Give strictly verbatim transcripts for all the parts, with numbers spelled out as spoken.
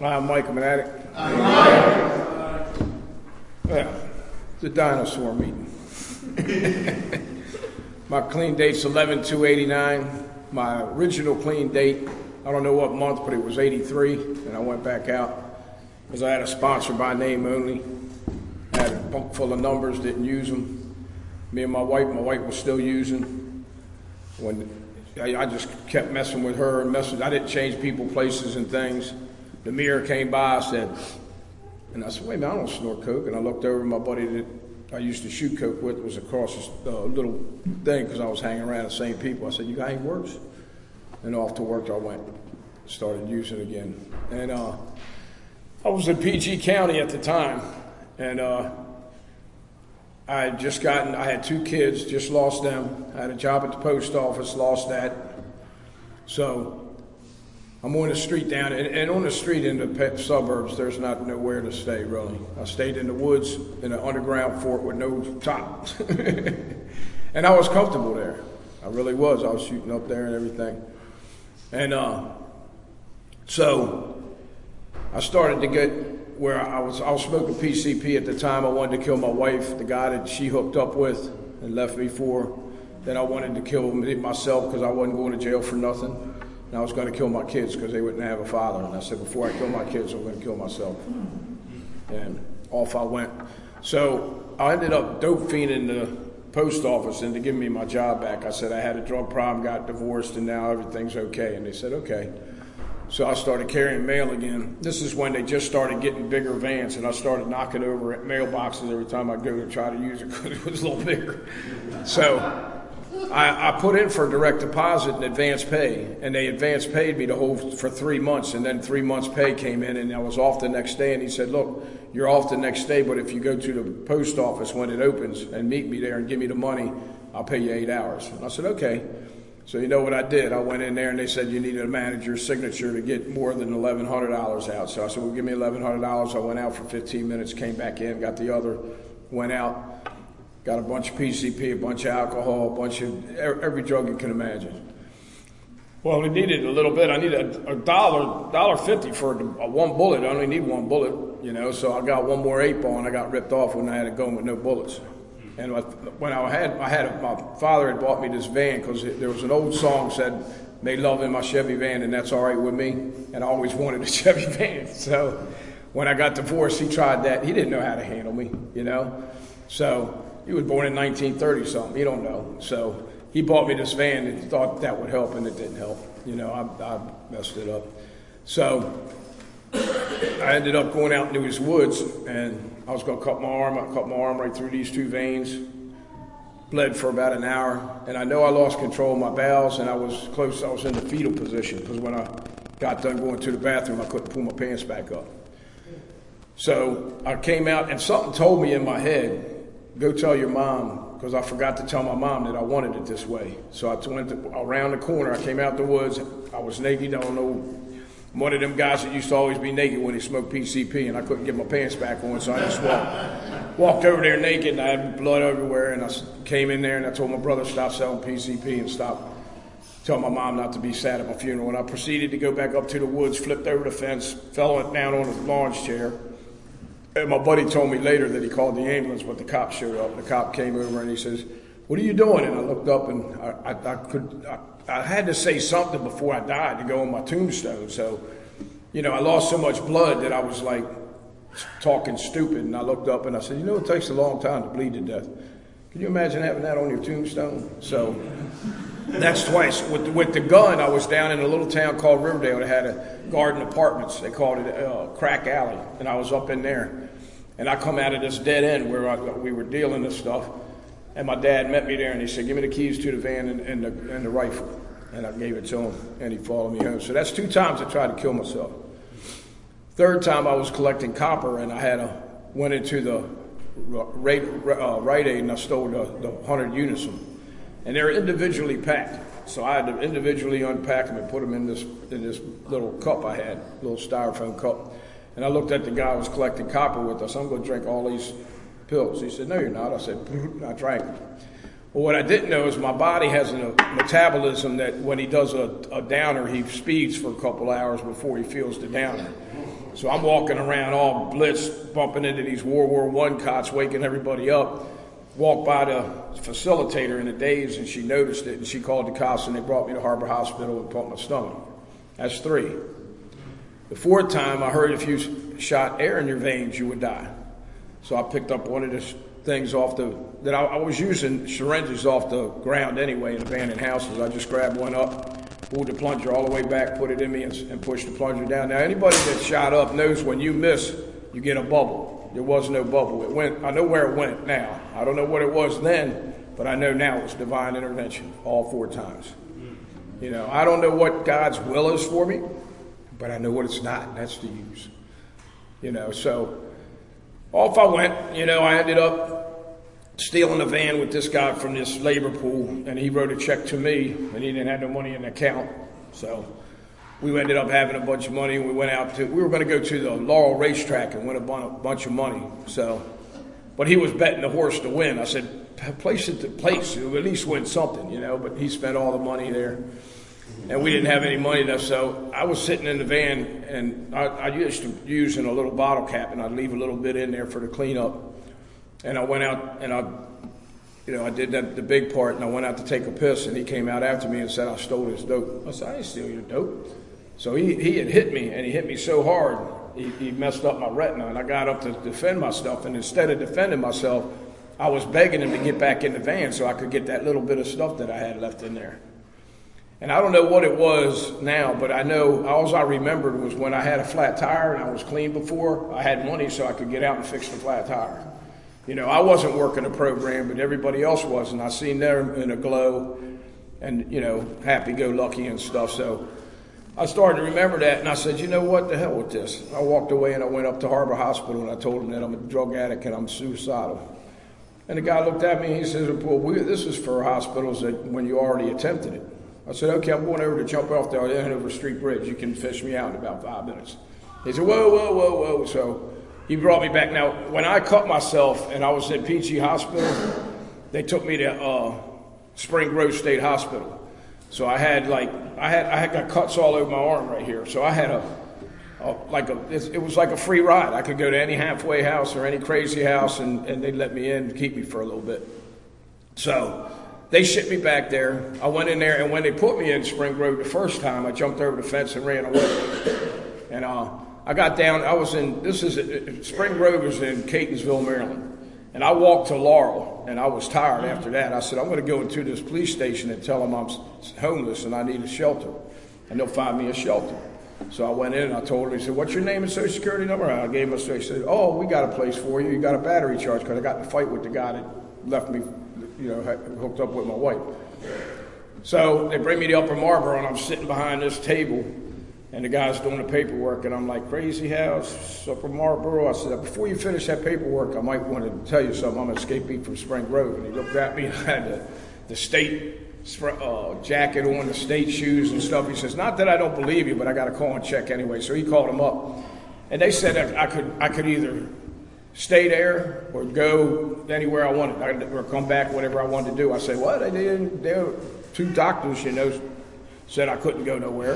I'm Mike, I'm an addict. I'm Mike. Yeah, it's a dinosaur meeting. My clean date's eleven two eighty-nine. My original clean date, I don't know what month, but it was eighty-three, and I went back out because I had a sponsor by name only. I had a book full of numbers, didn't use them. Me and my wife, my wife was still using. When I, I just kept messing with her and messing. I didn't change people, places, and things. The mirror came by, I said, and I said, wait a minute, I don't snort coke. And I looked over, my buddy that I used to shoot coke with was across this uh, little thing because I was hanging around the same people. I said, you got any works? And off to work I went, started using again. And uh, I was in P G County at the time, and uh, I had just gotten, I had two kids, just lost them. I had a job at the post office, lost that. So I'm on the street down, and, and on the street in the pet suburbs, there's not nowhere to stay, really. I stayed in the woods in an underground fort with no top. And I was comfortable there. I really was. I was shooting up there and everything. And uh, so I started to get where I was, I was smoking P C P at the time. I wanted to kill my wife, the guy that she hooked up with and left me for. Then I wanted to kill myself because I wasn't going to jail for nothing. And I was going to kill my kids because they wouldn't have a father. And I said, before I kill my kids, I'm going to kill myself. And off I went. So I ended up dope fiending the post office into giving me my job back. I said I had a drug problem, got divorced, and now everything's okay. And they said, okay. So I started carrying mail again. This is when they just started getting bigger vans, and I started knocking over mailboxes every time I go to try to use it because it was a little bigger. So I, I put in for direct deposit and advance pay, and they advance paid me the whole for three months, and then three months pay came in, and I was off the next day, and he said, look, you're off the next day, but if you go to the post office when it opens and meet me there and give me the money, I'll pay you eight hours. And I said, okay. So you know what I did? I went in there, and they said you needed a manager's signature to get more than eleven hundred dollars out. So I said, well, give me eleven hundred dollars. I went out for fifteen minutes, came back in, got the other, went out. Got a bunch of P C P, a bunch of alcohol, a bunch of every drug you can imagine. Well, we needed a little bit. I needed a, a dollar, dollar fifty for a, a one bullet. I only need one bullet, you know. So I got one more eight ball, and I got ripped off when I had it going with no bullets. And when I had, I had a, my father had bought me this van because there was an old song said, "Made love in my Chevy van, and that's all right with me." And I always wanted a Chevy van. So when I got divorced, he tried that. He didn't know how to handle me, you know. So he was born in nineteen thirty something. You don't know. So he bought me this van and thought that would help, and it didn't help. You know, I, I messed it up. So I ended up going out into his woods, and I was going to cut my arm. I cut my arm right through these two veins. Bled for about an hour, and I know I lost control of my bowels, and I was close. I was in the fetal position because when I got done going to the bathroom, I couldn't pull my pants back up. So I came out, and something told me in my head, go tell your mom, because I forgot to tell my mom that I wanted it this way. So I went to, around the corner. I came out the woods. I was naked. I don't know. I'm one of them guys that used to always be naked when he smoked P C P, and I couldn't get my pants back on, so I just walked, walked over there naked, and I had blood everywhere, and I came in there, and I told my brother stop selling P C P and stop telling my mom not to be sad at my funeral. And I proceeded to go back up to the woods, flipped over the fence, fell down on a launch chair. And my buddy told me later that he called the ambulance, but the cop showed up. The cop came over and he says, "What are you doing?" And I looked up, and I, I, I could, I, I had to say something before I died to go on my tombstone. So, you know, I lost so much blood that I was like talking stupid. And I looked up and I said, "You know, it takes a long time to bleed to death. Can you imagine having that on your tombstone?" So that's twice. With the, with the gun, I was down in a little town called Riverdale that had a garden apartments. They called it uh, Crack Alley. And I was up in there. And I come out of this dead end where I, we were dealing this stuff. And my dad met me there, and he said, "Give me the keys to the van and, and, the, and the rifle." And I gave it to him, and he followed me home. So that's two times I tried to kill myself. Third time I was collecting copper, and I had a, went into the Rite, uh, Rite Aid, and I stole the, the one hundred units of them. And they're individually packed. So I had to individually unpack them and put them in this, in this little cup I had, little styrofoam cup. And I looked at the guy I was collecting copper with. I said, "I'm going to drink all these pills." He said, "No, you're not." I said, "I drank them." Well, what I didn't know is my body has a metabolism that when he does a, a downer, he speeds for a couple hours before he feels the downer. So I'm walking around all blitzed, bumping into these World War One cots, waking everybody up. Walked by the facilitator in a daze, and she noticed it, and she called the cops, and they brought me to Harbor Hospital and pumped my stomach. That's three. The fourth time, I heard if you shot air in your veins, you would die. So I picked up one of the things off the, that I, I was using syringes off the ground anyway in abandoned houses. I just grabbed one up, pulled the plunger all the way back, put it in me, and, and pushed the plunger down. Now, anybody that shot up knows when you miss, you get a bubble. There was no bubble. It went, I know where it went now. I don't know what it was then, but I know now it was divine intervention all four times. You know, I don't know what God's will is for me, but I know what it's not, and that's to use. You know, so off I went. You know, I ended up stealing a van with this guy from this labor pool, and he wrote a check to me, and he didn't have no money in the account. So we ended up having a bunch of money, and we went out to, we were going to go to the Laurel racetrack and win a bunch of money. So, but he was betting the horse to win. I said, place it to place, you'll at least win something, you know, but he spent all the money there. And we didn't have any money left, so I was sitting in the van, and I, I used to use in a little bottle cap, and I'd leave a little bit in there for the cleanup. And I went out, and I, you know, I did that the big part, and I went out to take a piss, and he came out after me and said I stole his dope. I said, I didn't steal your dope. So he, he had hit me, and he hit me so hard, he, he messed up my retina, and I got up to defend myself, and instead of defending myself, I was begging him to get back in the van so I could get that little bit of stuff that I had left in there. And I don't know what it was now, but I know all I remembered was when I had a flat tire and I was clean before, I had money so I could get out and fix the flat tire. You know, I wasn't working a program, but everybody else was, and I seen them in a glow and, you know, happy-go-lucky and stuff. So I started to remember that, and I said, you know what, the hell with this. I walked away and I went up to Harbor Hospital, and I told them that I'm a drug addict and I'm suicidal. And the guy looked at me and he says, well, we, this is for hospitals that when you already attempted it. I said, okay, I'm going over to jump off the Hanover Street Bridge. You can fish me out in about five minutes. He said, whoa, whoa, whoa, whoa. So he brought me back. Now, when I cut myself and I was at Peachy Hospital, they took me to uh, Spring Grove State Hospital. So I had like, I had I had got cuts all over my arm right here. So I had a, a like a, it was like a free ride. I could go to any halfway house or any crazy house, and, and they'd let me in and keep me for a little bit. So they shipped me back there. I went in there, and when they put me in Spring Grove the first time, I jumped over the fence and ran away. And uh, I got down. I was in, this is, uh, Spring Grove is in Catonsville, Maryland. And I walked to Laurel, and I was tired after that. I said, I'm going to go into this police station and tell them I'm homeless and I need a shelter. And they'll find me a shelter. So I went in and I told her, he said, what's your name and social security number? And I gave him a social. He said, oh, we got a place for you. You got a battery charge, because I got in a fight with the guy that left me, you know, hooked up with my wife. So they bring me to Upper Marlboro, and I'm sitting behind this table, and the guy's doing the paperwork, and I'm like, crazy house, Upper Marlboro. I said, before you finish that paperwork, I might want to tell you something. I'm an escapee from Spring Grove. And he looked at me, and I had the, the state uh, jacket on, the state shoes and stuff. He says, not that I don't believe you, but I got to call and check anyway. So he called him up, and they said that I could, I could either stay there or go anywhere I wanted, or come back, whatever I wanted to do. I said, what? They didn't, they were, two doctors, you know, said I couldn't go nowhere.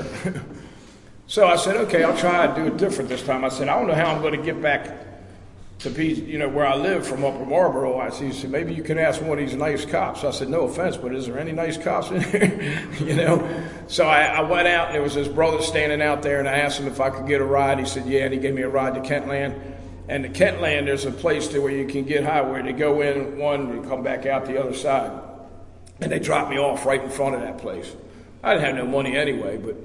So I said, okay, I'll try and do it different this time. I said, I don't know how I'm going to get back to be, you know, where I live from Upper Marlboro. I said, he said, maybe you can ask one of these nice cops. I said, no offense, but is there any nice cops in here? You know? So I, I went out, and there was this brother standing out there, and I asked him if I could get a ride. He said, yeah, and he gave me a ride to Kentland. And to Kentland, there's a place there where you can get high, where they go in one and come back out the other side. And they dropped me off right in front of that place. I didn't have no money anyway, but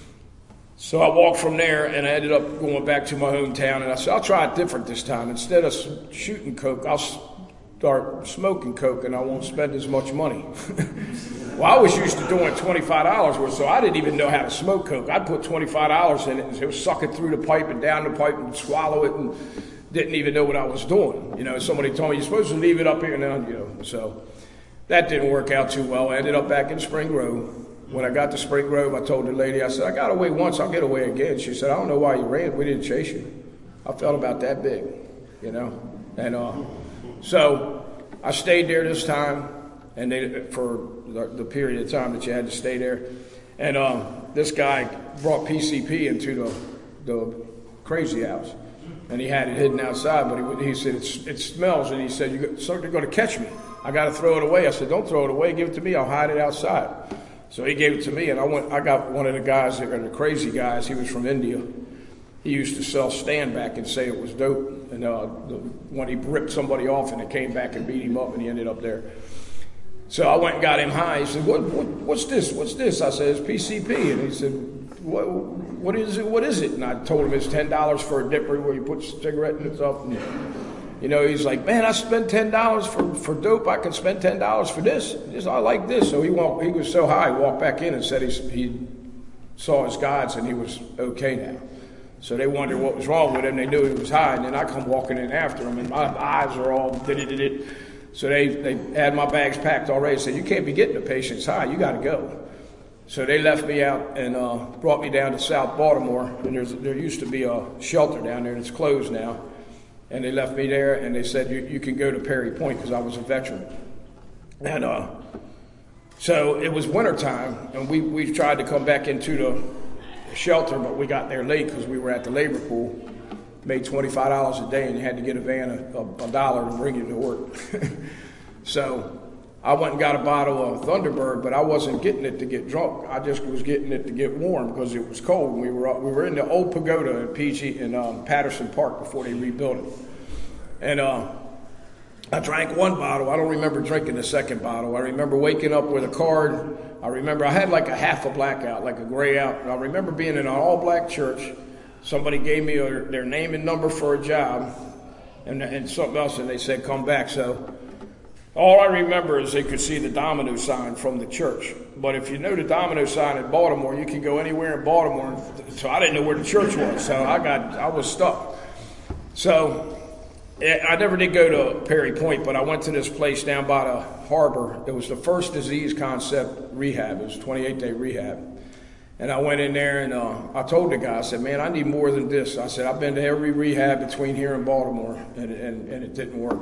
so I walked from there, and I ended up going back to my hometown, and I said, I'll try it different this time. Instead of shooting coke, I'll start smoking coke, and I won't spend as much money. Well, I was used to doing twenty-five dollars worth, so I didn't even know how to smoke coke. I'd put twenty-five dollars in it, and it was suck it through the pipe and down the pipe and swallow it, and didn't even know what I was doing. You know, somebody told me, you're supposed to leave it up here, and then, you know, so that didn't work out too well. I ended up back in Spring Grove. When I got to Spring Grove, I told the lady, I said, I got away once, I'll get away again. She said, I don't know why you ran. We didn't chase you. I felt about that big, you know. And uh, so I stayed there this time, and they, for the, the period of time that you had to stay there. And uh, this guy brought P C P into the, the crazy house. And he had it hidden outside, but he, he said, it's, it smells. And he said, you got, so they're going to catch me. I got to throw it away. I said, don't throw it away. Give it to me. I'll hide it outside. So he gave it to me, and I went. I got one of the guys that are the crazy guys. He was from India. He used to sell stand back and say it was dope. And uh, the, when he ripped somebody off, and it came back and beat him up, and he ended up there. So I went and got him high. He said, what, what, what's this? What's this? I said, it's P C P. And he said, what, what is it? What is it? And I told him it's ten dollars for a dipper where you put a cigarette in and stuff. And, you know, he's like, man, I spend ten dollars for, for dope. I can spend ten dollars for this. Just, I like this. So he walked, he was so high, he walked back in and said he, he saw his guides and he was okay now. So they wondered what was wrong with him. They knew he was high. And then I come walking in after him, and my eyes are all did-it-did-it. So they, they had my bags packed already. Said, you can't be getting the patients high. You got to go. So they left me out and uh, brought me down to South Baltimore. And there's, there used to be a shelter down there, and it's closed now. And they left me there, and they said, you, you can go to Perry Point, because I was a veteran. And uh, so it was wintertime, and we, we tried to come back into the shelter, but we got there late because we were at the labor pool. Made twenty-five dollars a day, and you had to get a van a, a, a dollar to bring you to work. So I went and got a bottle of Thunderbird, but I wasn't getting it to get drunk. I just was getting it to get warm because it was cold. We were up, we were in the old pagoda in P G in um, Patterson Park before they rebuilt it. And uh, I drank one bottle. I don't remember drinking the second bottle. I remember waking up with a card. I remember I had like a half a blackout, like a gray out. I remember being in an all-black church. Somebody gave me a, their name and number for a job and, and something else, and they said, come back. So all I remember is they could see the domino sign from the church. But if you know the domino sign in Baltimore, you can go anywhere in Baltimore. So I didn't know where the church was. So I got, I was stuck. So I never did go to Perry Point, but I went to this place down by the harbor. It was the first disease concept rehab. It was a twenty-eight day rehab. And I went in there, and uh, I told the guy, I said, man, I need more than this. I said, I've been to every rehab between here and Baltimore, and, and, and it didn't work.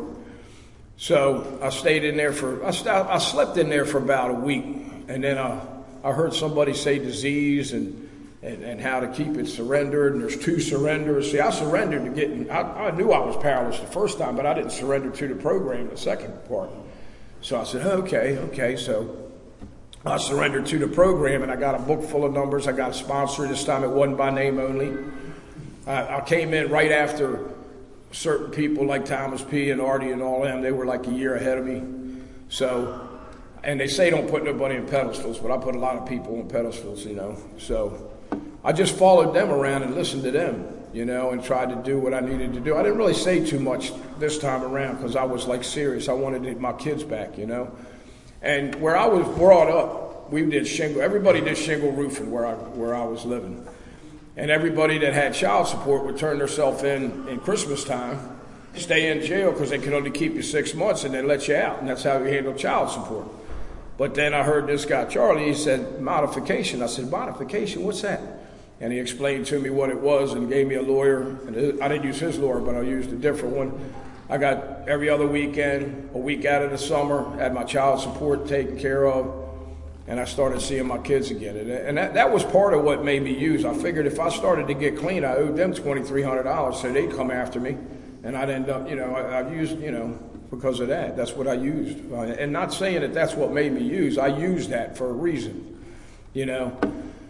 So I stayed in there for, I, st- I slept in there for about a week. And then uh, I heard somebody say disease and, and, and how to keep it surrendered. And there's two surrenders. See, I surrendered to getting, I, I knew I was powerless the first time, but I didn't surrender to the program the second part. So I said, okay, okay. So I surrendered to the program, and I got a book full of numbers. I got a sponsor. This time it wasn't by name only. I, I came in right after certain people like Thomas P. and Artie and all them. They were like a year ahead of me. So, and they say don't put nobody in pedestals, but I put a lot of people on pedestals, you know. So I just followed them around and listened to them, you know, and tried to do what I needed to do. I didn't really say too much this time around because I was like serious. I wanted my kids back, you know. And where I was brought up, we did shingle. Everybody did shingle roofing where I where I was living. And everybody that had child support would turn themselves in in Christmas time, stay in jail because they could only keep you six months and then let you out. And that's how you handle child support. But then I heard this guy, Charlie, he said, modification. I said, modification, what's that? And he explained to me what it was and gave me a lawyer. And I didn't use his lawyer, but I used a different one. I got every other weekend, a week out of the summer, had my child support taken care of. And I started seeing my kids again. And that, that was part of what made me use. I figured if I started to get clean, I owed them twenty-three hundred dollars, so they'd come after me. And I'd end up, you know, I, I used, you know, because of that. That's what I used. And not saying that that's what made me use. I used that for a reason, you know.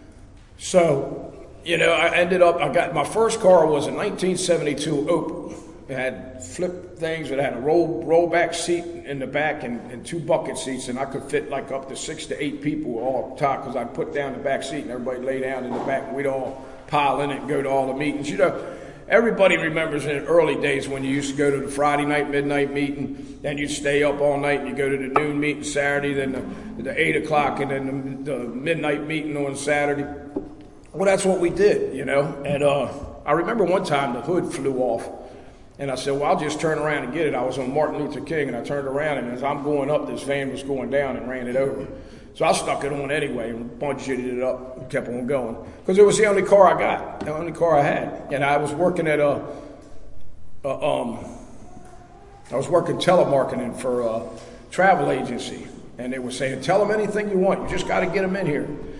So, you know, I ended up, I got, my first car was a nineteen seventy-two Opel. It had flip things. It had a roll rollback seat in the back and, and two bucket seats, and I could fit like up to six to eight people all up top because I'd put down the back seat and everybody lay down in the back, and we'd all pile in it and go to all the meetings. You know, everybody remembers in the early days when you used to go to the Friday night midnight meeting, then you'd stay up all night and you go to the noon meeting Saturday, then the, the eight o'clock, and then the, the midnight meeting on Saturday. Well, that's what we did, you know. And uh, I remember one time the hood flew off. And I said, well, I'll just turn around and get it. I was on Martin Luther King, and I turned around, and as I'm going up, this van was going down and ran it over. So I stuck it on anyway and budgeted it up and kept on going. Because it was the only car I got, the only car I had. And I was working at a, a um, I was working telemarketing for a travel agency. And they were saying, tell them anything you want. You just got to get them in here.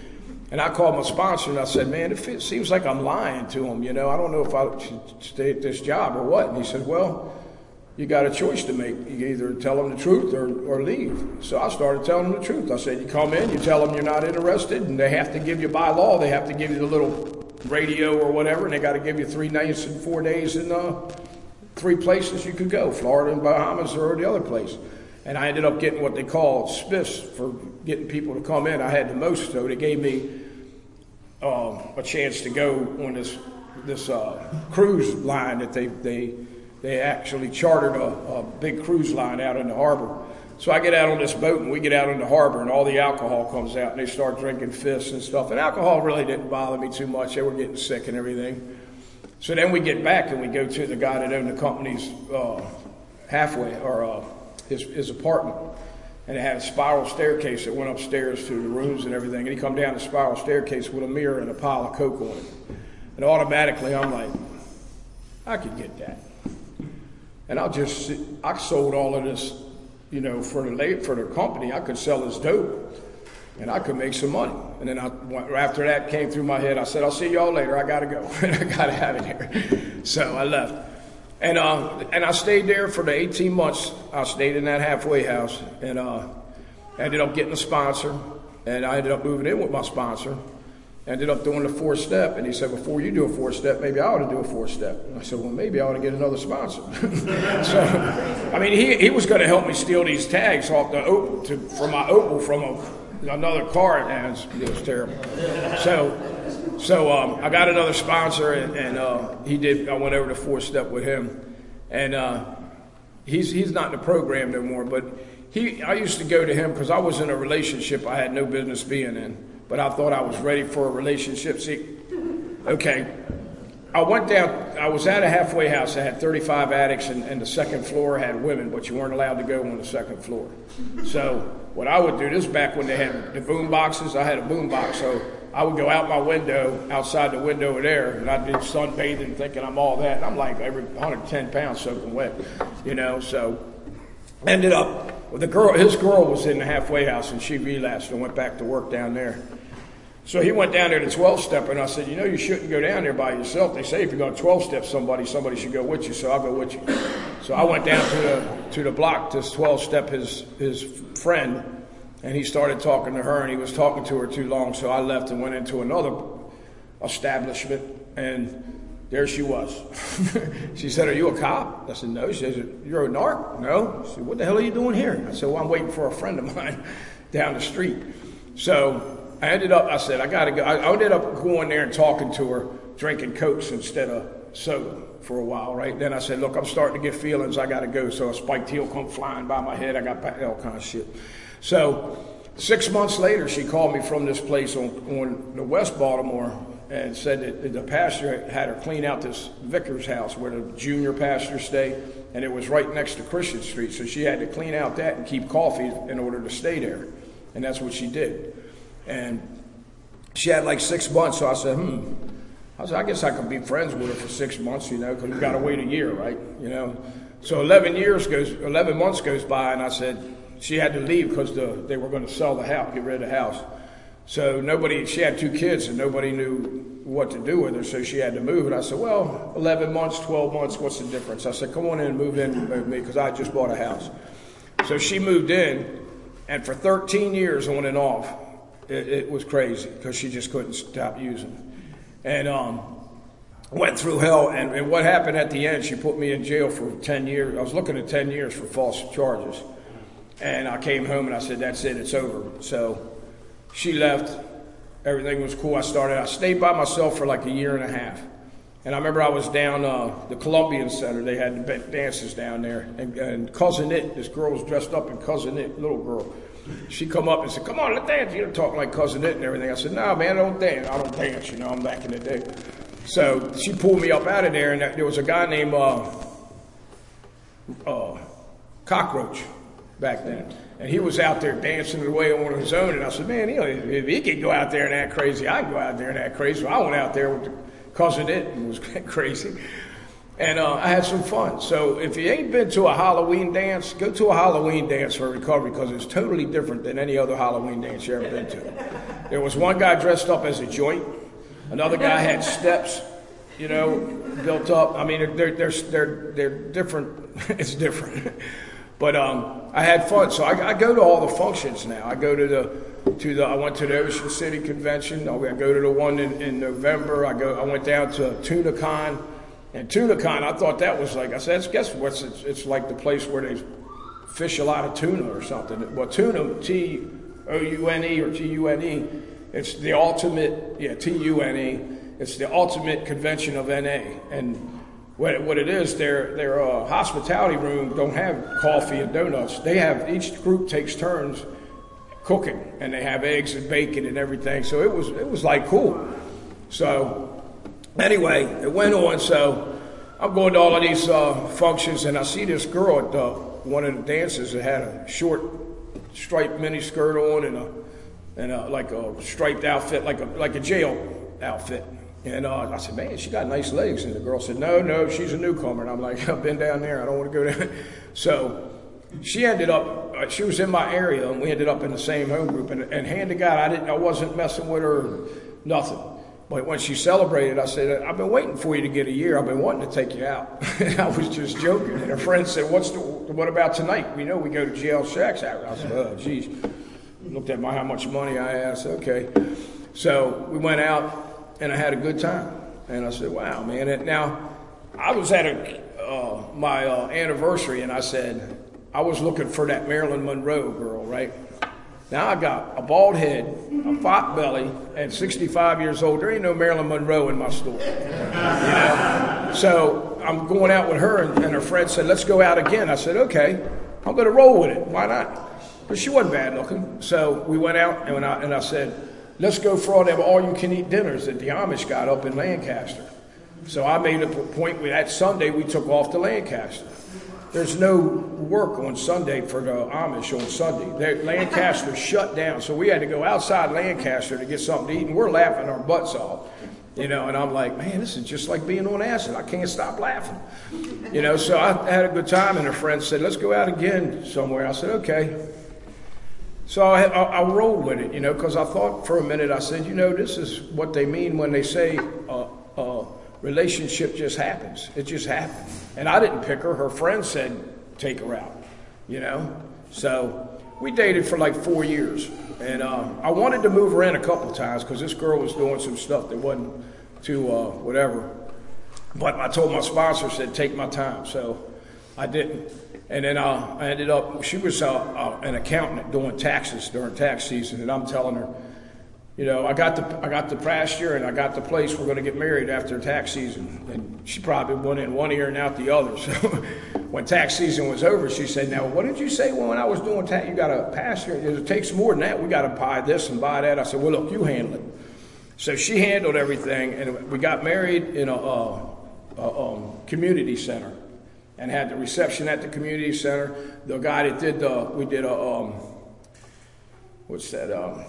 And I called my sponsor and I said, man, it fe- seems like I'm lying to him. You know, I don't know if I should stay at this job or what. And he said, well, you got a choice to make. You either tell them the truth or, or leave. So I started telling them the truth. I said, you come in, you tell them you're not interested, and they have to give you, by law, they have to give you the little radio or whatever, and they got to give you three nights and four days in uh, three places you could go, Florida and Bahamas or the other place. And I ended up getting what they call spiffs for getting people to come in. I had the most, so they gave me uh, a chance to go on this this uh, cruise line that they they they actually chartered a, a big cruise line out in the harbor. So I get out on this boat, and we get out in the harbor, and all the alcohol comes out, and they start drinking fists and stuff. And alcohol really didn't bother me too much. They were getting sick and everything. So then we get back, and we go to the guy that owned the company's uh, halfway, or uh, his, his apartment. And it had a spiral staircase that went upstairs to the rooms and everything. And he come down the spiral staircase with a mirror and a pile of Coke on it. And automatically, I'm like, I could get that. And I'll just, I sold all of this, you know, for the for the company. I could sell this dope, and I could make some money. And then I, after that came through my head, I said, I'll see y'all later. I got to go. I got out of here. So I left. And uh, and I stayed there for the eighteen months. I stayed in that halfway house, and uh, ended up getting a sponsor. And I ended up moving in with my sponsor. Ended up doing the four-step, and he said, before you do a four-step, maybe I ought to do a four-step. And I said, well, maybe I ought to get another sponsor. So, I mean, he, he was going to help me steal these tags off the Opel to, from my Opel from a, another car, and it was, it was terrible. So, so um, I got another sponsor, and, and uh, he did. I went over to four-step with him, and uh, he's he's not in the program no more. But he, I used to go to him because I was in a relationship I had no business being in. But I thought I was ready for a relationship. See, okay, I went down, I was at a halfway house that had thirty-five attics, and, and the second floor had women, but you weren't allowed to go on the second floor. So what I would do, this is back when they had the boom boxes, I had a boom box, so I would go out my window, outside the window over there, and I'd be sunbathing thinking I'm all that, and I'm like every one hundred ten pounds soaking wet, you know, so ended up, well, the girl, his girl was in the halfway house, and she relapsed and went back to work down there. So he went down there to twelve-step, and I said, you know, you shouldn't go down there by yourself. They say if you're going to twelve-step somebody, somebody should go with you, so I'll go with you. So I went down to the to the block to twelve-step his, his friend, and he started talking to her, and he was talking to her too long, so I left and went into another establishment, and there she was. She said, are you a cop? I said, no. She said, you're a narc? No. She said, what the hell are you doing here? I said, well, I'm waiting for a friend of mine down the street. So I ended up, I said, I got to go. I ended up going there and talking to her, drinking Cokes instead of soda for a while, right? Then I said, look, I'm starting to get feelings. I got to go. So a spiked heel come flying by my head. I got all kind of shit. So six months later, she called me from this place on, on the West Baltimore and said that the pastor had her clean out this vicar's house where the junior pastors stay, and it was right next to Christian Street. So she had to clean out that and keep coffee in order to stay there. And that's what she did. And she had like six months, so I said, hmm. I said, I guess I could be friends with her for six months, you know, because we got to wait a year, right? You know. So eleven years goes, eleven months goes by, and I said she had to leave because the, they were going to sell the house, get rid of the house. So nobody, she had two kids, and nobody knew what to do with her, so she had to move. And I said, well, eleven months, twelve months, what's the difference? I said, come on in and move in with me, because I just bought a house. So she moved in, and for thirteen years on and off, It, it was crazy because she just couldn't stop using it. And um, went through hell. And, and what happened at the end, she put me in jail for ten years. I was looking at ten years for false charges. And I came home and I said, that's it, it's over. So she left. Everything was cool. I started, I stayed by myself for like a year and a half. And I remember I was down uh, the Columbian Center. They had the dances down there. And, and Cousin It, this girl was dressed up in Cousin It, little girl. She come up and said, come on, let's dance. You know, talking like Cousin It and everything. I said, no, man, I don't dance. I don't dance, you know, I'm back in the day. So she pulled me up out of there, and there was a guy named uh, uh, Cockroach back then. And he was out there dancing away on his own. And I said, man, you know, if he could go out there and act crazy, I can go out there and act crazy. So I went out there with the Cousin It and was crazy. And uh, I had some fun. So if you ain't been to a Halloween dance, go to a Halloween dance for recovery, because it's totally different than any other Halloween dance you've ever been to. There was one guy dressed up as a joint. Another guy had steps, you know, built up. I mean, they're they're they're they're different. It's different. But um, I had fun. So I, I go to all the functions now. I go to the to the. I went to the Ocean City Convention. I go to the one in, in November. I go. I went down to TunaCon, and TunaCon. I thought that was like. I said, guess what's it's, it's like the place where they fish a lot of tuna or something. Well, tuna, T O U N E or T U N E. It's the ultimate. Yeah, T U N E. It's the ultimate convention of N A. And what what it is, their their uh, hospitality room don't have coffee and donuts. They have, each group takes turns cooking, and they have eggs and bacon and everything. So it was it was like cool. So anyway, it went on. So I'm going to all of these uh, functions, and I see this girl at uh, one of the dances that had a short striped mini skirt on and a and a, like a striped outfit, like a like a jail outfit. And uh, I said, man, she got nice legs. And the girl said, no, no, she's a newcomer. And I'm like, I've been down there. I don't want to go down. So she ended up, uh, she was in my area, and we ended up in the same home group. And, and hand to God, I didn't, I wasn't messing with her, nothing. But when she celebrated, I said, I've been waiting for you to get a year. I've been wanting to take you out. And I was just joking. And her friend said, what's the, what about tonight? We know we go to G L Shacks. I said, oh, geez. Looked at my, how much money I had. I said, okay. So we went out. And I had a good time. And I said, wow, man. And now, I was at a, uh, my uh, anniversary, and I said, I was looking for that Marilyn Monroe girl, right? Now I got a bald head, a pot belly, and sixty-five years old. There ain't no Marilyn Monroe in my store. You know? So I'm going out with her, and, and her friend said, let's go out again. I said, okay, I'm going to roll with it. Why not? But she wasn't bad looking. So we went out, and I, and I said, let's go for all them all-you-can-eat dinners that the Amish got up in Lancaster. So I made a point with that Sunday we took off to Lancaster. There's no work on Sunday for the Amish on Sunday. They, Lancaster shut down, so we had to go outside Lancaster to get something to eat, and we're laughing our butts off. You know, and I'm like, man, this is just like being on acid. I can't stop laughing. You know, so I had a good time, and her friend said, let's go out again somewhere. I said, okay. So I, I, I rolled with it, you know, because I thought for a minute, I said, you know, this is what they mean when they say uh, uh, relationship just happens. It just happened. And I didn't pick her. Her friend said, take her out, you know. So we dated for like four years. And uh, I wanted to move her in a couple times because this girl was doing some stuff that wasn't too uh, whatever. But I told my sponsor, said, take my time. So I didn't. And then uh, I ended up, she was uh, uh, an accountant doing taxes during tax season, and I'm telling her, you know, I got the I got the pasture and I got the place, we're going to get married after tax season. And she probably went in one ear and out the other. So when tax season was over, she said, now, what did you say when I was doing tax? You got a pasture? It takes more than that. We got to buy this and buy that. I said, well, look, you handle it. So she handled everything, and we got married in a, a, a um, community center. And had the reception at the community center. The guy that did the, we did a, um, what's that? Um,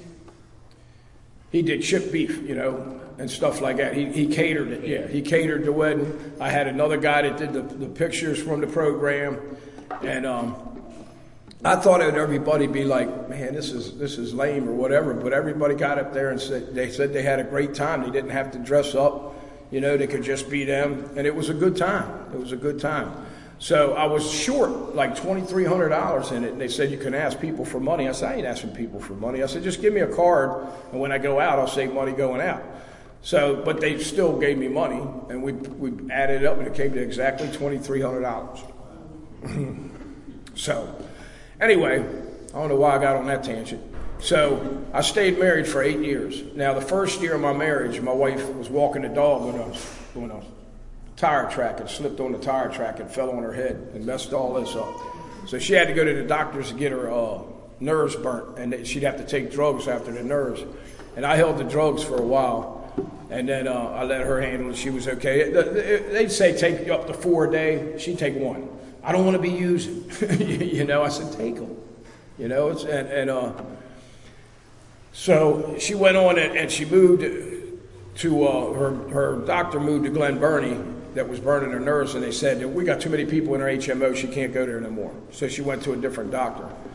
he did chip beef, you know, and stuff like that. He he catered it, yeah. He catered the wedding. I had another guy that did the, the pictures from the program. And um, I thought it would everybody be like, man, this is this is lame or whatever. But everybody got up there and said, they said they had a great time. They didn't have to dress up. You know, they could just be them, and it was a good time. It was a good time. So I was short like twenty-three hundred dollars in it, and they said you can ask people for money. I said, I ain't asking people for money. I said, just give me a card, and when I go out, I'll save money going out. So, but they still gave me money, and we we added it up, and it came to exactly twenty-three hundred dollars. So, anyway, I don't know why I got on that tangent. So I stayed married for eight years. Now, the first year of my marriage, my wife was walking the dog on a, on a tire track and slipped on the tire track and fell on her head and messed all this up. So she had to go to the doctors to get her uh, nerves burnt, and she'd have to take drugs after the nerves. And I held the drugs for a while, and then uh, I let her handle it. She was okay. They'd say take up to four a day. She'd take one. I don't want to be using. You know, I said, take them. You know, it's, and, and uh, so she went on and, and she moved to, uh, her, her doctor moved to Glen Burnie that was burning her nerves, and they said, we got too many people in her H M O, she can't go there no more. So she went to a different doctor.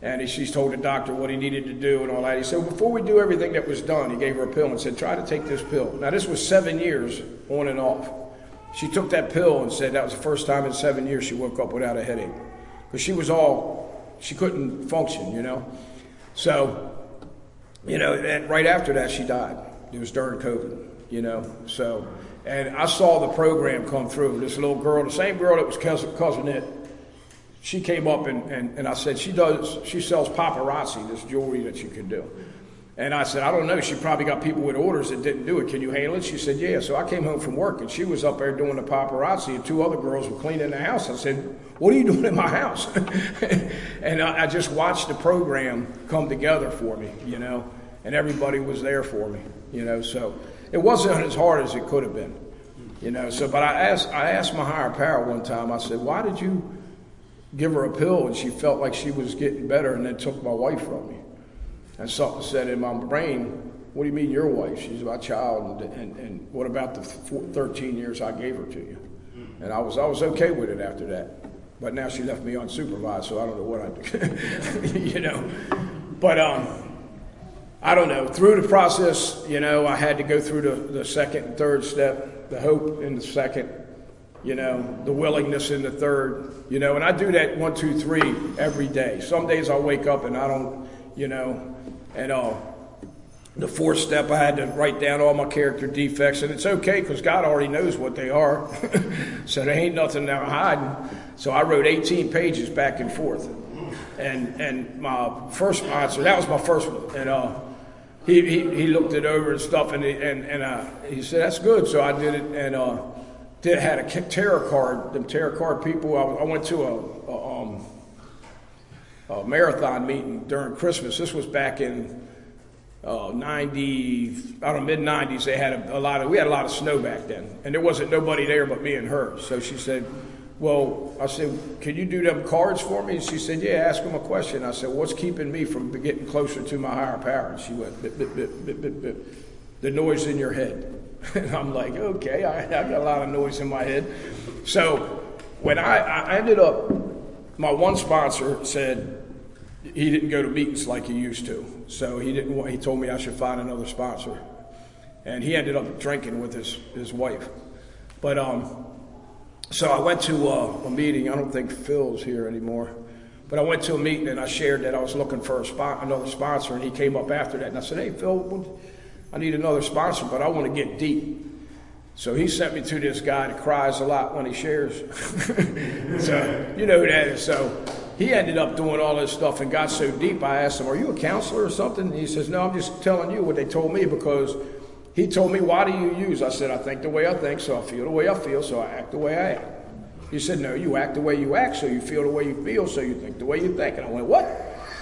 And he, she's told the doctor what he needed to do and all that. He said, well, before we do everything that was done, he gave her a pill and said, try to take this pill. Now, this was seven years on and off. She took that pill and said that was the first time in seven years she woke up without a headache. Because she was all, she couldn't function, you know. So, you know, and right after that, she died. It was during COVID, you know. So, and I saw the program come through. This little girl, the same girl that was cousin, cousin it, she came up and, and, and I said, she does, she sells paparazzi, this jewelry that you can do. And I said, I don't know, she probably got people with orders that didn't do it. Can you handle it? She said, yeah. So I came home from work and she was up there doing the paparazzi and two other girls were cleaning the house. I said, what are you doing in my house? And I, I just watched the program come together for me, you know, and everybody was there for me, you know. So it wasn't as hard as it could have been, you know. So, but I asked, I asked my higher power one time, I said, why did you give her a pill and she felt like she was getting better and then took my wife from me? And something said in my brain, what do you mean your wife? She's my child, and, and, and what about the thirteen years I gave her to you? And I was I was okay with it after that. But now she left me unsupervised, so I don't know what I do, you know. But um, I don't know. Through the process, you know, I had to go through the, the second and third step, the hope in the second, you know, the willingness in the third, you know. And I do that one, two, three every day. Some days I wake up and I don't, you know, and uh, the fourth step, I had to write down all my character defects, and it's okay because God already knows what they are, so there ain't nothing now hiding. So I wrote eighteen pages back and forth, and and my first sponsor, that was my first one, and uh, he, he he looked it over and stuff, and he, and and uh, he said that's good. So I did it, and uh, did had a tarot card, them tarot card people. I, I went to a. a um, A marathon meeting during Christmas. This was back in uh, ninety, I don't know, mid nineties. They had a, a lot of, we had a lot of snow back then, and there wasn't nobody there but me and her. So she said, well, I said, can you do them cards for me? And she said, yeah, ask them a question. I said, what's keeping me from getting closer to my higher power? And she went, bip, bip, bip, bip, bip, bip. The noise in your head. And I'm like, okay, I, I got a lot of noise in my head. So when I, I ended up, my one sponsor said he didn't go to meetings like he used to. So he didn't want, he told me I should find another sponsor. And he ended up drinking with his, his wife. But um, so I went to uh, a meeting. I don't think Phil's here anymore. But I went to a meeting and I shared that I was looking for a spot, another sponsor. And he came up after that and I said, hey, Phil, I need another sponsor, but I want to get deep. So he sent me to this guy that cries a lot when he shares. So you know who that is. So he ended up doing all this stuff and got so deep. I asked him, are you a counselor or something? And he says, no, I'm just telling you what they told me, because he told me, why do you use? I said, I think the way I think, so I feel the way I feel, so I act the way I act. He said, no, you act the way you act, so you feel the way you feel, so you think the way you think. And I went, what?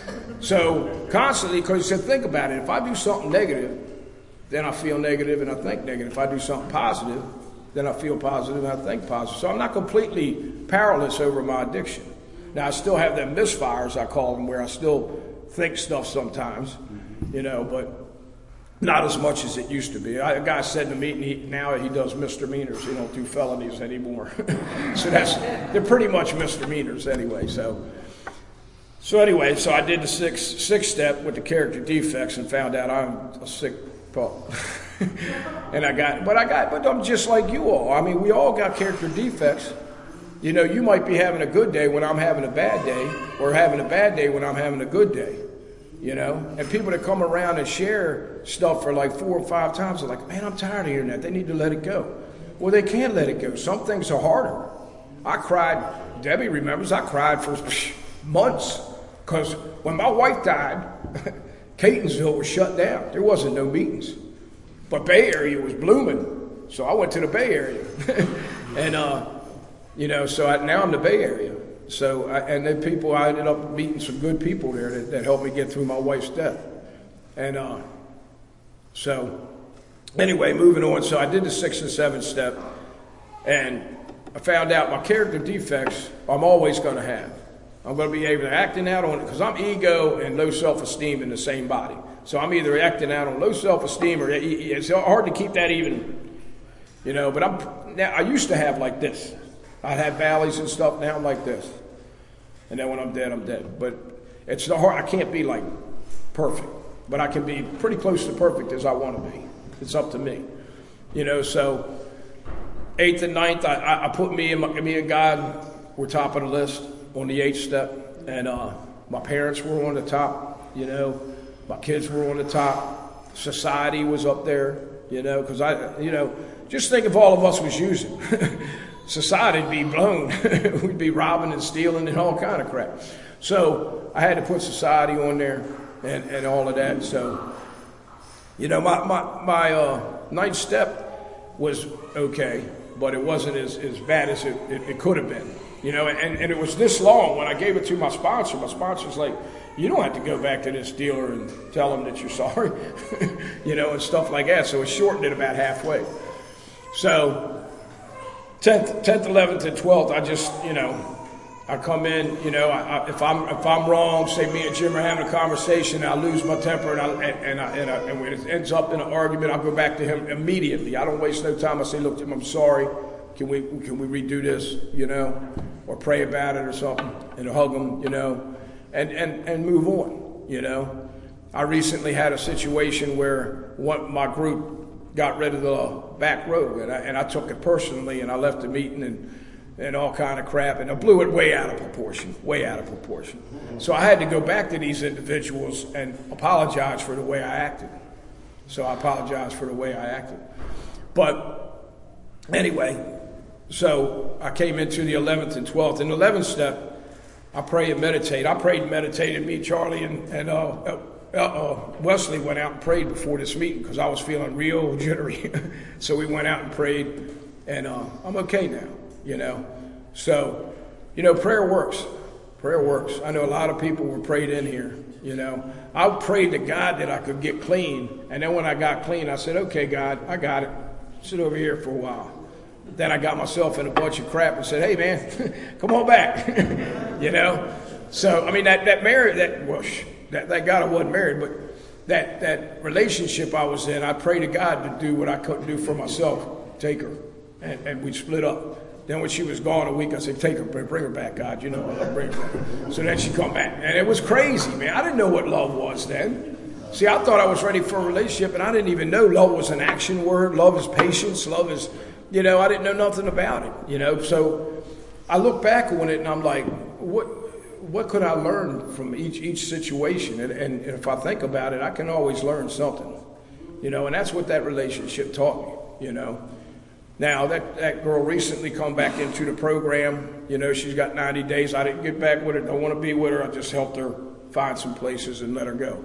So constantly, because he said, think about it. If I do something negative, then I feel negative and I think negative. If I do something positive, then I feel positive and I think positive. So I'm not completely powerless over my addiction. Now, I still have them misfires, I call them, where I still think stuff sometimes, you know, but not as much as it used to be. I, a guy said in the meeting, he, now he does misdemeanors. He don't do felonies anymore. So that's, they're pretty much misdemeanors anyway. So, so anyway, so I did the six, six step with the character defects and found out I'm a sick pup. And I got, but I got, but I'm just like you all. I mean, we all got character defects. You know, you might be having a good day when I'm having a bad day, or having a bad day when I'm having a good day, you know? And people that come around and share stuff for like four or five times are like, man, I'm tired of hearing that. They need to let it go. Well, they can't let it go. Some things are harder. I cried, Debbie remembers, I cried for months, because when my wife died, Catonsville was shut down. There wasn't no meetings. But Bay Area was blooming, so I went to the Bay Area. And, uh, you know, so I, now I'm the Bay Area. So, I, and then people, I ended up meeting some good people there that, that helped me get through my wife's death. And uh, so, anyway, moving on. So I did the sixth and seventh step, and I found out my character defects I'm always going to have. I'm going to be able to acting out on it, because I'm ego and low self-esteem in the same body. So I'm either acting out on low self-esteem, or it's hard to keep that even, you know. But I'm now, I used to have like this. I'd have valleys and stuff. Now I'm like this. And then when I'm dead, I'm dead. But it's the hard. I can't be like perfect, but I can be pretty close to perfect as I want to be. It's up to me, you know. So eighth and ninth, I, I, I put me and my, me and God were top of the list on the eighth step, and uh, my parents were on the top, you know. My kids were on the top. Society was up there, you know, because I, you know, just think if all of us was using. Society'd be blown. We'd be robbing and stealing and all kind of crap. So I had to put society on there and, and all of that. So, you know, my, my, my uh, ninth step was okay, but it wasn't as, as bad as it, it, it could have been. You know, and, and it was this long when I gave it to my sponsor. My sponsor's like, you don't have to go back to this dealer and tell him that you're sorry, you know, and stuff like that. So it shortened it about halfway. So tenth, tenth, eleventh, and twelfth, I just, you know, I come in, you know, I, I, if I'm if I'm wrong, say me and Jim are having a conversation, I lose my temper, and I, and and, I, and, I, and when it ends up in an argument, I'll go back to him immediately. I don't waste no time. I say, look, Jim, I'm sorry. Can we can we redo this, you know, or pray about it or something, and hug him, you know, and and and move on, you know. I recently had a situation where one my group got rid of the back row, and I, and I took it personally, and I left the meeting and. and all kind of crap, and I blew it way out of proportion, way out of proportion. So I had to go back to these individuals and apologize for the way I acted. So I apologize for the way I acted. But anyway, so I came into the eleventh and twelfth. In the eleventh step, I pray and meditate. I prayed and meditated. Me, Charlie, and, and uh, uh, uh, Wesley went out and prayed before this meeting because I was feeling real jittery. So we went out and prayed, and uh, I'm okay now. You know, so, you know, prayer works. Prayer works. I know a lot of people were prayed in here, you know. I prayed to God that I could get clean. And then when I got clean, I said, okay, God, I got it. Sit over here for a while. Then I got myself in a bunch of crap and said, hey, man, come on back, you know. So, I mean, that, that marriage, that, well, that, that God I wasn't married, but that, that relationship I was in, I prayed to God to do what I couldn't do for myself, take her. And, and we split up. Then when she was gone a week, I said, take her, bring her back, God. You know, I'll bring her back. So then she come back. And it was crazy, man. I didn't know what love was then. See, I thought I was ready for a relationship, and I didn't even know love was an action word. Love is patience. Love is, you know, I didn't know nothing about it, you know. So I look back on it, and I'm like, what what could I learn from each each situation? And, and, and if I think about it, I can always learn something, you know. And that's what that relationship taught me, you know. Now, that, that girl recently come back into the program. You know, she's got ninety days. I didn't get back with her. Don't want to be with her. I just helped her find some places and let her go.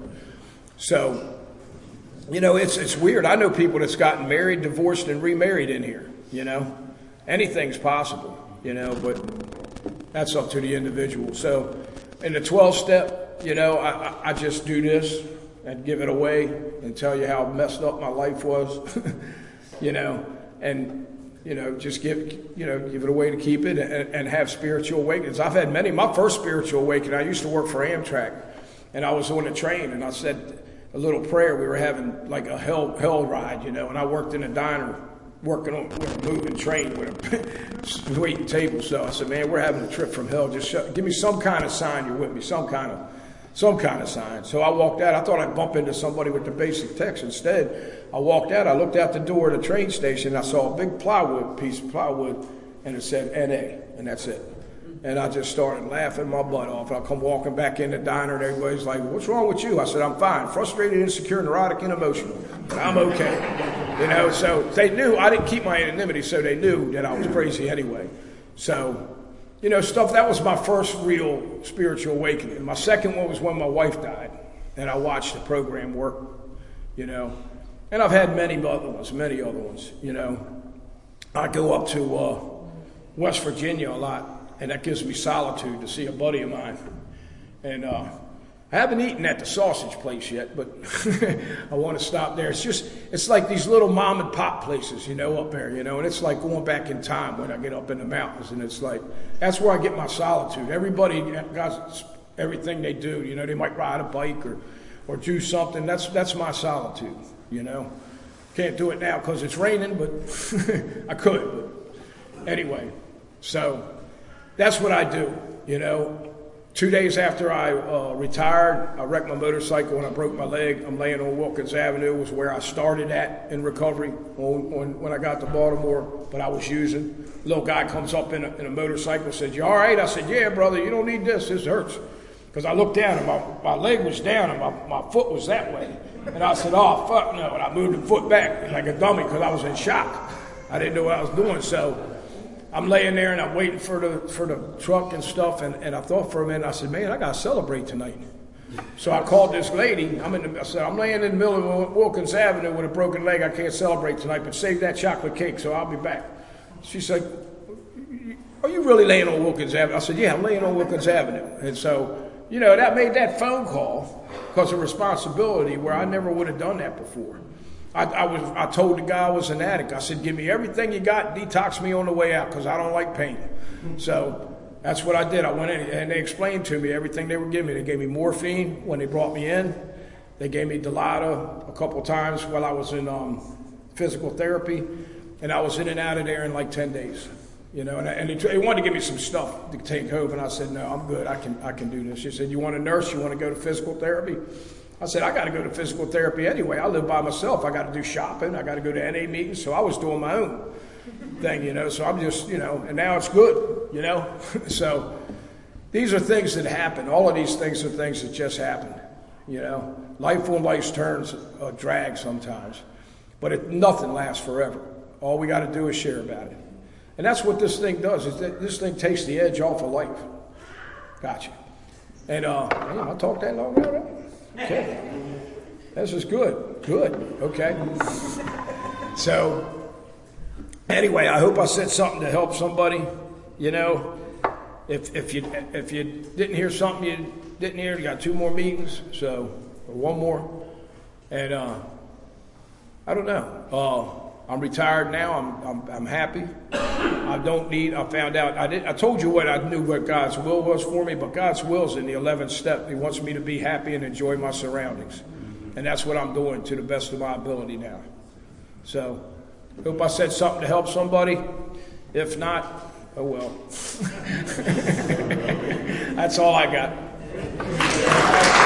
So, you know, it's it's weird. I know people that's gotten married, divorced, and remarried in here, you know. Anything's possible, you know, but that's up to the individual. So, in the twelfth step, you know, I, I, I just do this and give it away and tell you how messed up my life was, you know. And, you know, just give, you know, give it away to keep it and, and have spiritual awakenings. I've had many. My first spiritual awakening, I used to work for Amtrak, and I was on a train, and I said a little prayer. We were having like a hell hell ride, you know, and I worked in a diner working on with a moving train with a waiting table. So I said, man, we're having a trip from hell. Just show, give me some kind of sign you're with me, some kind of Some kind of sign. So I walked out. I thought I'd bump into somebody with the basic text. Instead, I walked out. I looked out the door of the train station. I saw a big plywood piece of plywood, and it said N A, and that's it. And I just started laughing my butt off. I come walking back in the diner, and everybody's like, what's wrong with you? I said, I'm fine. Frustrated, insecure, neurotic, and emotional. But I'm okay. You know, so they knew. I didn't keep my anonymity, so they knew that I was crazy anyway. So... You know, stuff, that was my first real spiritual awakening. My second one was when my wife died, and I watched the program work, you know. And I've had many other ones, many other ones, you know. I go up to uh, West Virginia a lot, and that gives me solitude to see a buddy of mine. And uh, I haven't eaten at the sausage place yet, but I want to stop there. It's just, it's like these little mom and pop places, you know, up there, you know, and it's like going back in time when I get up in the mountains, and it's like, that's where I get my solitude. Everybody got everything they do, you know, they might ride a bike or, or do something. That's, that's my solitude, you know. Can't do it now because it's raining, but I could. But anyway, so that's what I do, you know. two days after I uh, retired, I wrecked my motorcycle and I broke my leg. I'm laying on Wilkins Avenue, was where I started at in recovery on, on, when I got to Baltimore, but I was using. Little guy comes up in a, in a motorcycle, said, "You all right?" I said, "Yeah, brother, you don't need this, this hurts." Because I looked down and my, my leg was down and my, my foot was that way. And I said, "Oh, fuck no," and I moved the foot back like a dummy because I was in shock. I didn't know what I was doing, so I'm laying there and I'm waiting for the for the truck and stuff, and, and I thought for a minute, I said, "Man, I got to celebrate tonight." So I called this lady. I'm in the, I said, "I'm laying in the middle of Wilkins Avenue with a broken leg. I can't celebrate tonight, but save that chocolate cake, so I'll be back." She said, "Are you really laying on Wilkins Avenue?" I said, "Yeah, I'm laying on Wilkins Avenue." And so, you know, that made that phone call because of responsibility where I never would have done that before. I, I was. I told the guy I was an addict. I said, "Give me everything you got, detox me on the way out because I don't like pain." So that's what I did. I went in and they explained to me everything they were giving me. They gave me morphine when they brought me in. They gave me Dilaudid a couple times while I was in um, physical therapy, and I was in and out of there in like ten days. You know, and, I, and they, they wanted to give me some stuff to take home, and I said, "No, I'm good. I can I can do this." She said, "You want a nurse? You want to go to physical therapy?" I said, "I got to go to physical therapy anyway. I live by myself. I got to do shopping. I got to go to N A meetings." So I was doing my own thing, you know. So I'm just, you know, and now it's good, you know. So these are things that happen. All of these things are things that just happen, you know. Life on life's turns uh, drag sometimes, but it, nothing lasts forever. All we got to do is share about it. And that's what this thing does, is that this thing takes the edge off of life. Gotcha. And, uh, man, I talked that long already? Okay. This is good. Good. Okay. So, anyway, I hope I said something to help somebody. You know, if if you if you didn't hear something you didn't hear, you got two more meetings, so or one more. And uh, I don't know. Uh, I'm retired now. I'm I'm, I'm happy. I don't need. I found out. I did. I told you what I knew what God's will was for me, but God's will's in the eleventh step. He wants me to be happy and enjoy my surroundings, and that's what I'm doing to the best of my ability now. So, hope I said something to help somebody. If not, oh well. That's all I got.